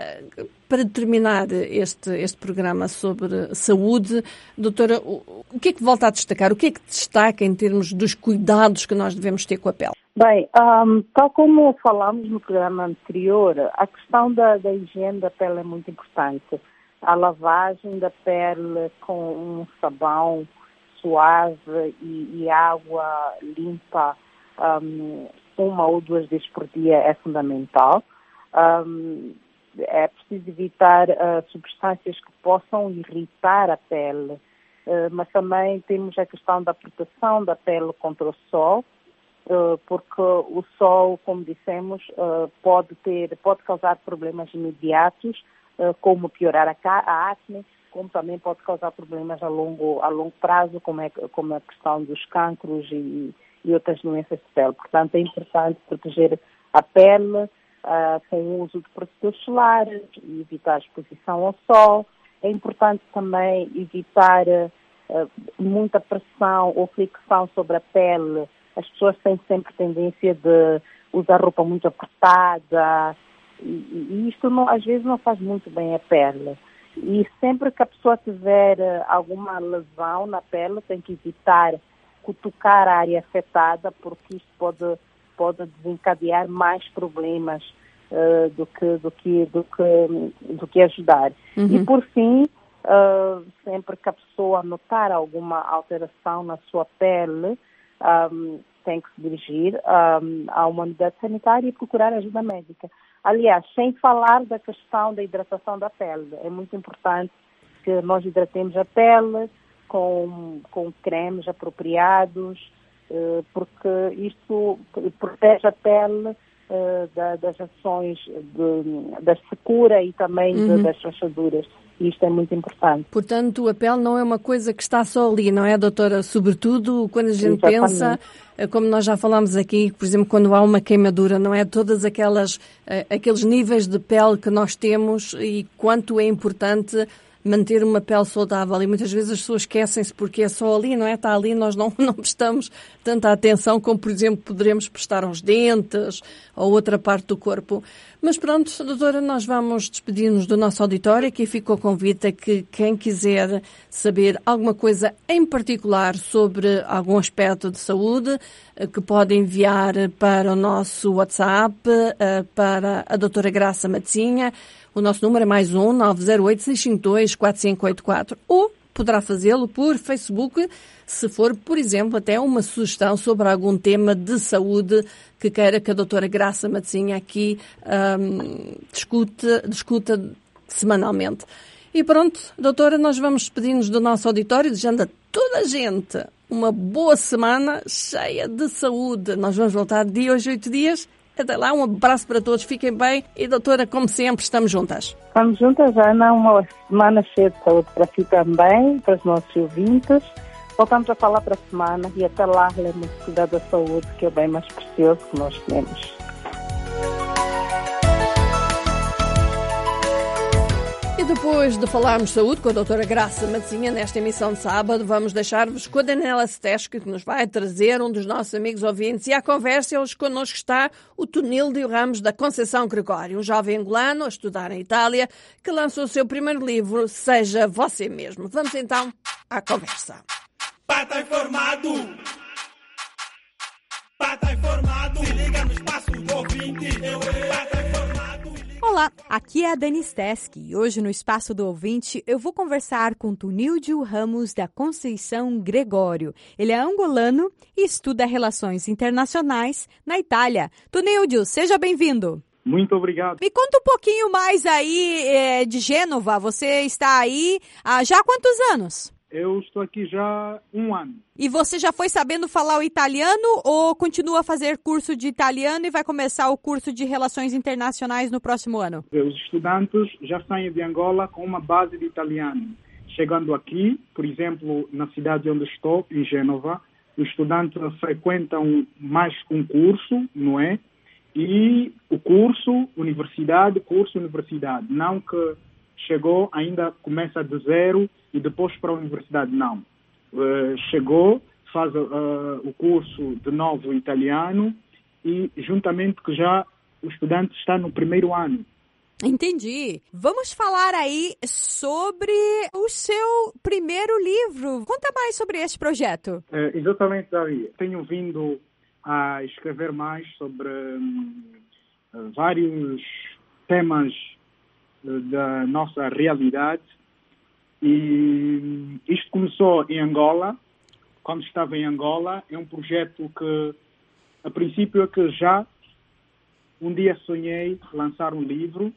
Para terminar este, este programa sobre saúde, doutora, o, o que é que volta a destacar? O que é que destaca em termos dos cuidados que nós devemos ter com a pele? Bem, um, tal como falámos no programa anterior, a questão da, da higiene da pele é muito importante. A lavagem da pele com um sabão suave e, e água limpa um, uma ou duas vezes por dia é fundamental. Um, é preciso evitar uh, substâncias que possam irritar a pele, uh, mas também temos a questão da proteção da pele contra o sol, uh, porque o sol, como dissemos, uh, pode ter, pode causar problemas imediatos, uh, como piorar a, a acne, como também pode causar problemas a longo, a longo prazo, como, é, como a questão dos cancros e, e outras doenças de pele. Portanto, é importante proteger a pele Uh, com o uso de protetores solares e evitar a exposição ao sol. É importante também evitar uh, muita pressão ou fricção sobre a pele. As pessoas têm sempre tendência de usar roupa muito apertada e, e isto não, às vezes não faz muito bem à pele. E sempre que a pessoa tiver uh, alguma lesão na pele, tem que evitar cutucar a área afetada, porque isto pode pode desencadear mais problemas uh, do, que, do, que, do, que, do que ajudar. Uhum. E, por fim, uh, sempre que a pessoa notar alguma alteração na sua pele, um, tem que se dirigir um, a uma unidade sanitária e procurar ajuda médica. Aliás, sem falar da questão da hidratação da pele. É muito importante que nós hidratemos a pele com, com cremes apropriados, porque isto protege a pele uh, da, das ações de, da secura e também uhum. de, das rachaduras. Isto é muito importante. Portanto, a pele não é uma coisa que está só ali, não é, doutora? Sobretudo quando a gente Exatamente. pensa, como nós já falámos aqui, por exemplo, quando há uma queimadura, não é? Todas aquelas, aqueles níveis de pele que nós temos e quanto é importante manter uma pele saudável. E muitas vezes as pessoas esquecem-se porque é só ali, não é? Está ali, nós não, não prestamos tanta atenção como, por exemplo, poderemos prestar aos dentes ou outra parte do corpo. Mas pronto, doutora, nós vamos despedir-nos do nosso auditório. Aqui fica o convite a que quem quiser saber alguma coisa em particular sobre algum aspecto de saúde, que pode enviar para o nosso WhatsApp, para a doutora Graça Matezinha. O nosso número é mais um, nove zero oito, seis cinco dois, quatro cinco oito quatro. Ou poderá fazê-lo por Facebook, se for, por exemplo, até uma sugestão sobre algum tema de saúde que queira que a doutora Graça Matezinha aqui um, discuta, discuta semanalmente. E pronto, doutora, nós vamos despedir-nos do nosso auditório, desejando a toda a gente uma boa semana cheia de saúde. Nós vamos voltar de hoje a oito dias. Até lá, um abraço para todos, fiquem bem e, doutora, como sempre, estamos juntas. Estamos juntas, Ana, uma semana cheia de saúde para si também, para os nossos ouvintes. Voltamos a falar para a semana e até lá, lembre-se de cuidar da saúde, que é o bem mais precioso que nós temos. E depois de falarmos de saúde com a doutora Graça Matezinha nesta emissão de sábado, vamos deixar-vos com a Daniela Steschi, que nos vai trazer um dos nossos amigos ouvintes. E à conversa, hoje connosco está o Tuníldio Ramos da Conceição Gregório, um jovem angolano a estudar em Itália, que lançou o seu primeiro livro, Seja Você Mesmo. Vamos então à conversa. Pata informado! Pata informado! Se liga no espaço do ouvinte, eu Pata informado! Olá, aqui é a Dani Steschi e hoje no Espaço do Ouvinte eu vou conversar com Tuníldio Ramos da Conceição Gregório. Ele é angolano e estuda relações internacionais na Itália. Tuníldio, seja bem-vindo. Muito obrigado. Me conta um pouquinho mais aí é, de Gênova. Você está aí há já há quantos anos? Eu estou aqui já há um ano. E você já foi sabendo falar o italiano ou continua a fazer curso de italiano e vai começar o curso de Relações Internacionais no próximo ano? Os estudantes já saem de Angola com uma base de italiano. Chegando aqui, por exemplo, na cidade onde estou, em Gênova, os estudantes frequentam mais um curso, não é? E o curso, universidade, curso, universidade. Não que chegou, ainda começa de zero e depois para a universidade, não. Uh, chegou, faz uh, o curso de novo italiano e juntamente que já o estudante está no primeiro ano. Entendi. Vamos falar aí sobre o seu primeiro livro. Conta mais sobre esse projeto. Uh, exatamente, Davi. Tenho vindo a escrever mais sobre um, vários temas uh, da nossa realidade. E isto começou em Angola, quando estava em Angola. É um projeto que, a princípio, é que já um dia sonhei lançar um livro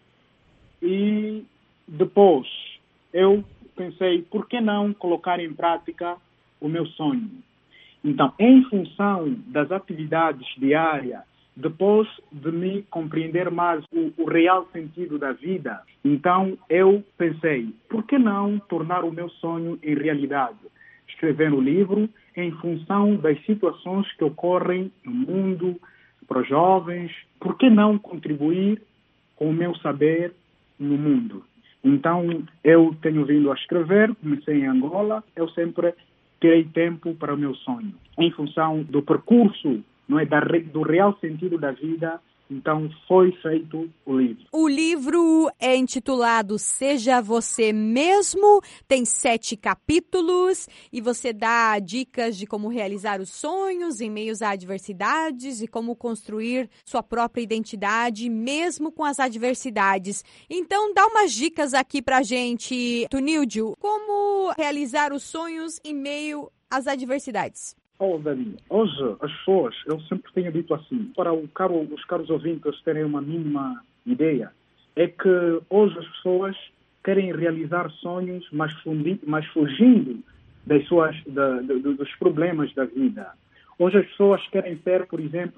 e depois eu pensei, por que não colocar em prática o meu sonho? Então, em função das atividades diárias, depois de me compreender mais o, o real sentido da vida, então eu pensei, por que não tornar o meu sonho em realidade? Escrever um livro em função das situações que ocorrem no mundo, para os jovens, por que não contribuir com o meu saber no mundo? Então, eu tenho vindo a escrever, comecei em Angola, eu sempre terei tempo para o meu sonho. Em função do percurso, não é, da, do real sentido da vida, então foi feito o livro. O livro é intitulado Seja Você Mesmo, tem sete capítulos e você dá dicas de como realizar os sonhos em meio a adversidades e como construir sua própria identidade mesmo com as adversidades. Então dá umas dicas aqui pra gente, Tuníldio, como realizar os sonhos em meio às adversidades. Oh, Dani, hoje as pessoas, eu sempre tenho dito assim, para o caro, os caros ouvintes terem uma mínima ideia, é que hoje as pessoas querem realizar sonhos, mas, fundi, mas fugindo das suas, da, da, dos problemas da vida. Hoje as pessoas querem ser, por exemplo,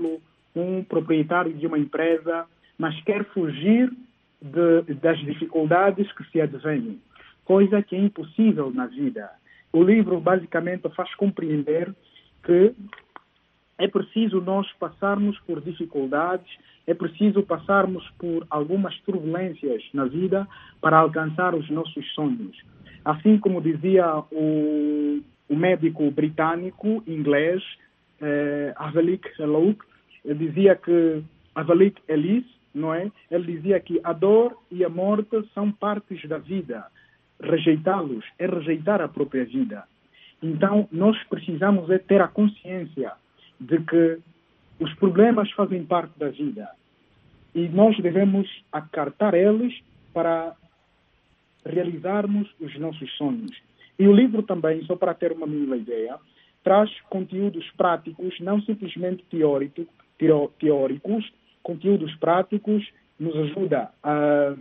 um proprietário de uma empresa, mas quer fugir de, das dificuldades que se advêm, coisa que é impossível na vida. O livro basicamente faz compreender que é preciso nós passarmos por dificuldades, é preciso passarmos por algumas turbulências na vida para alcançar os nossos sonhos. Assim como dizia o, o médico britânico, inglês, eh, Avalik Elok, ele dizia que, Avalik Ellis, não é? Ele dizia que a dor e a morte são partes da vida. Rejeitá-los é rejeitar a própria vida. Então, nós precisamos é ter a consciência de que os problemas fazem parte da vida e nós devemos acartar eles para realizarmos os nossos sonhos. E o livro também, só para ter uma mínima ideia, traz conteúdos práticos, não simplesmente teórico, teóricos, conteúdos práticos, nos ajuda a,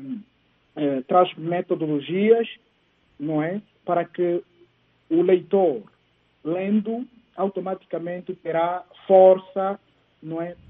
a traz metodologias, não é, para que o leitor, lendo, automaticamente terá força, não é,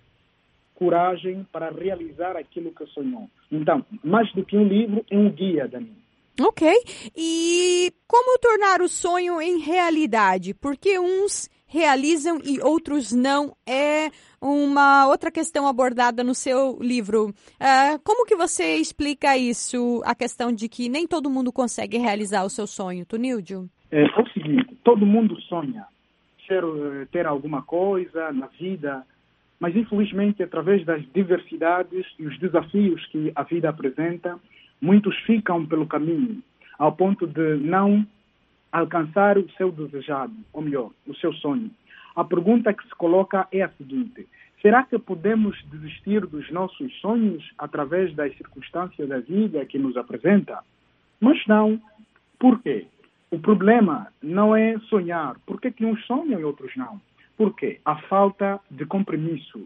coragem para realizar aquilo que sonhou. Então, mais do que um livro, é um guia, Dani. Ok. E como tornar o sonho em realidade? Porque uns realizam e outros não. É uma outra questão abordada no seu livro. Uh, como que você explica isso, a questão de que nem todo mundo consegue realizar o seu sonho, Tunildio? É, é o seguinte, todo mundo sonha ter, ter alguma coisa na vida, mas infelizmente através das diversidades e os desafios que a vida apresenta, muitos ficam pelo caminho, ao ponto de não alcançar o seu desejado, ou melhor, o seu sonho. A pergunta que se coloca é a seguinte: será que podemos desistir dos nossos sonhos através das circunstâncias da vida que nos apresenta? Mas não. Por quê? O problema não é sonhar. Por que que uns sonham e outros não? Por quê? A falta de compromisso.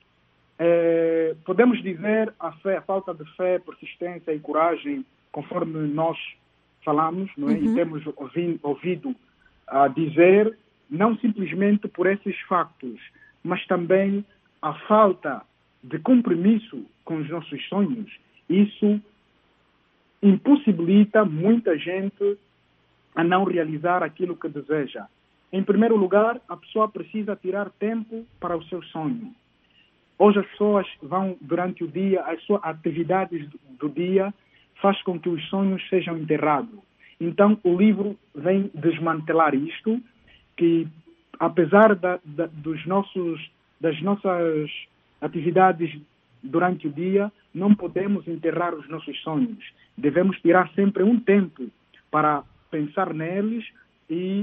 É, podemos dizer a, fé, a falta de fé, persistência e coragem, conforme nós falamos, não é? Uhum. E temos ouvido, ouvido a dizer, não simplesmente por esses factos, mas também a falta de compromisso com os nossos sonhos. Isso impossibilita muita gente a não realizar aquilo que deseja. Em primeiro lugar, a pessoa precisa tirar tempo para o seu sonho. Hoje as pessoas vão durante o dia, as suas atividades do dia faz com que os sonhos sejam enterrados. Então o livro vem desmantelar isto, que apesar da, da, dos nossos, das nossas atividades durante o dia, não podemos enterrar os nossos sonhos. Devemos tirar sempre um tempo para pensar neles e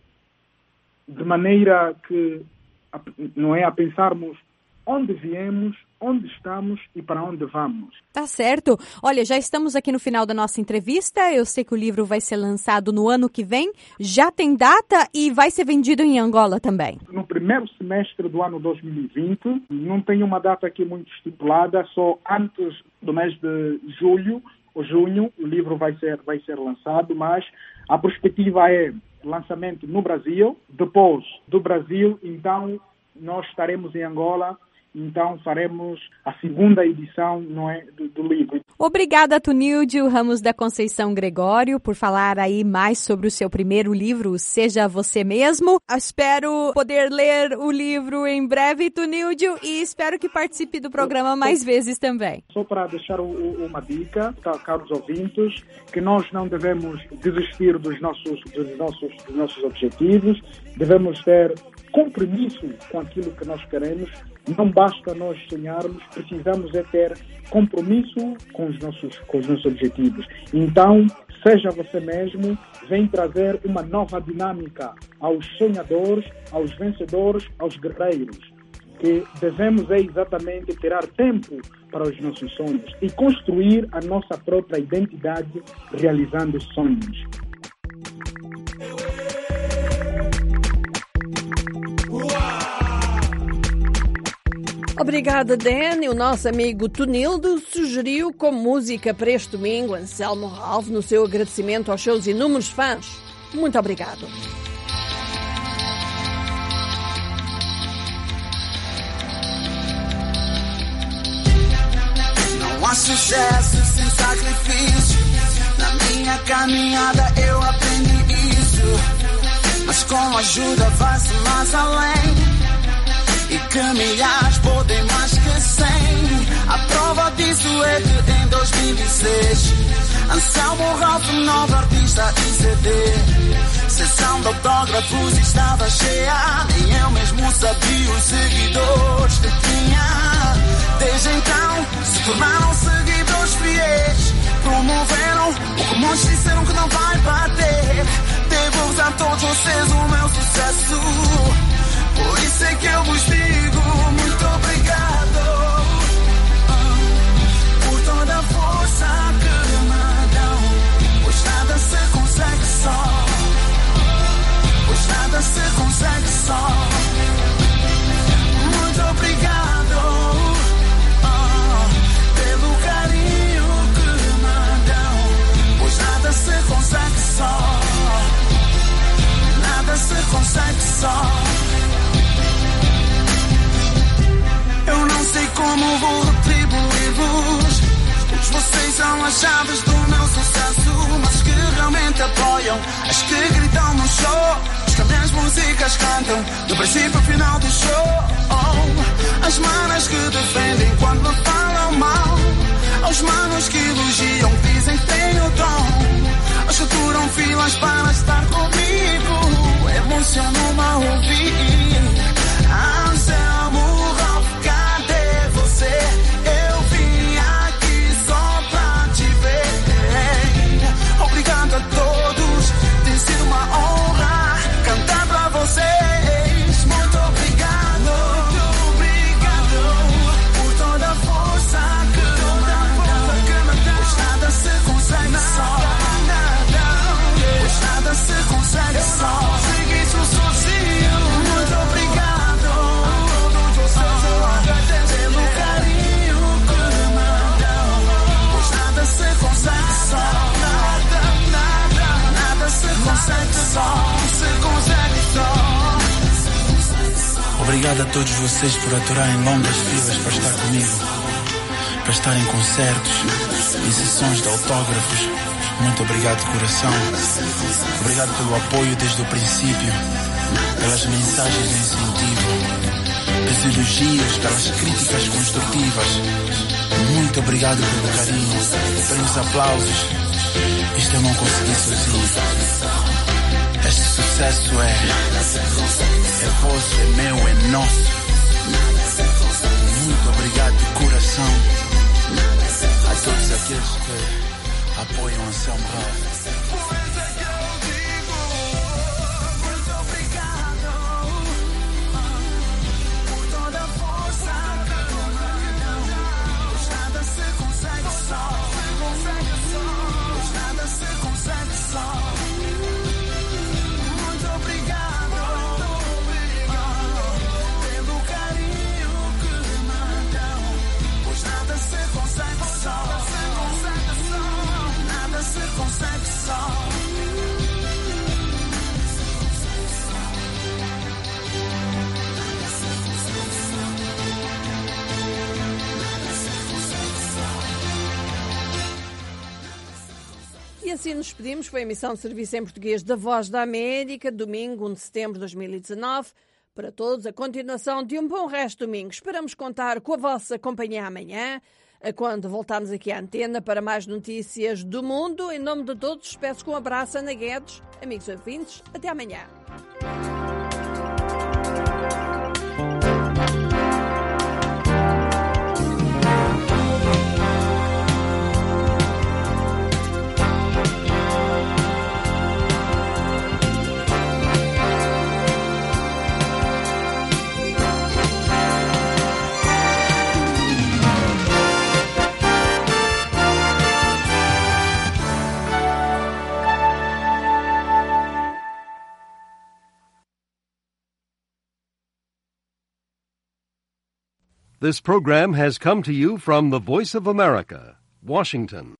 de maneira que não é a pensarmos onde viemos, onde estamos e para onde vamos. Tá certo. Olha, já estamos aqui no final da nossa entrevista. Eu sei que o livro vai ser lançado no ano que vem. Já tem data e vai ser vendido em Angola também? No primeiro semestre do ano dois mil e vinte. Não tem uma data aqui muito estipulada, só antes do mês de julho ou junho o livro vai ser, vai ser lançado, mas a perspectiva é lançamento no Brasil. Depois do Brasil, então, nós estaremos em Angola. Então, faremos a segunda edição, não é, do, do livro. Obrigada, Tunildio Ramos da Conceição Gregório, por falar aí mais sobre o seu primeiro livro, Seja Você Mesmo. Eu espero poder ler o livro em breve, Tunildio, e espero que participe do programa mais vezes também. Só para deixar o, o, uma dica, tá, caros ouvintes, que nós não devemos desistir dos nossos, dos nossos, dos nossos objetivos, devemos ter compromisso com aquilo que nós queremos. Não basta nós sonharmos, precisamos é ter compromisso com os nossos, com os nossos objetivos. Então, seja você mesmo, vem trazer uma nova dinâmica aos sonhadores, aos vencedores, aos guerreiros, que devemos é exatamente tirar tempo para os nossos sonhos e construir a nossa própria identidade realizando sonhos. Obrigada, Dani. O nosso amigo Tunildio sugeriu como música para este domingo Anselmo Ralph no seu agradecimento aos seus inúmeros fãs. Muito obrigado. sucesso sem sacrifício. Na minha caminhada eu aprendi isso. Mas com ajuda vai-se mais além. E que milhares podem mais que cem. A prova disso é que em dois mil e seis Anselmo Ralph, novo artista e C D. Sessão de autógrafos estava cheia. Nem eu mesmo sabia os seguidores que tinha. Desde então se tornaram seguidores fiéis. Promoveram o que muitos disseram que não vai bater. Devo-vos a todos vocês o meu sucesso. Por isso é que eu vos digo muito obrigado. Por toda a força que me dão. Pois nada se consegue só. Pois nada se consegue só. Muito obrigado pelo carinho que me dão. Pois nada se consegue só. Nada se consegue só. Eu não sei como vou retribuir-vos. Todos vocês são as chaves do meu sucesso. Mas que realmente apoiam, as que gritam no show, os que as músicas cantam, do princípio ao final do show. As manas que defendem quando me falam mal. Aos manos que elogiam, dizem que tenho dom. Aos que furam filas para estar comigo. Emociono-me a ouvir. Anselmo Ralph, cadê você? Eu vim aqui só pra te ver. Obrigado a todos, tem sido uma honra cantar pra vocês. Muito obrigado, muito obrigado por toda a força que me dão. Pois nada se consegue só. Pois nada se consegue só. Segui isso sozinho. Muito obrigado. Pelo carinho que me dão. Pois nada se consegue só. Nada, nada, nada se consegue só. Se consegue só. Obrigado a todos vocês por aturarem longas filas para estar comigo, para estar em concertos, em sessões de autógrafos. Muito obrigado de coração. Obrigado pelo apoio desde o princípio, pelas mensagens de incentivo, pelos elogios, pelas críticas construtivas. Muito obrigado pelo carinho, pelos aplausos. Isto eu não consegui sozinho. Este sucesso é, é vosso, é meu, é nosso. Muito obrigado de coração a todos aqueles que apoiam Anselmo Ralph. E assim nos despedimos. Foi a emissão de serviço em português da Voz da América, domingo, um de setembro de dois mil e dezanove. Para todos, a continuação de um bom resto de domingo. Esperamos contar com a vossa companhia amanhã, quando voltarmos aqui à antena para mais notícias do mundo. Em nome de todos, peço com um abraço, Ana Guedes, amigos ouvintes. Até amanhã. This program has come to you from the Voice of America, Washington.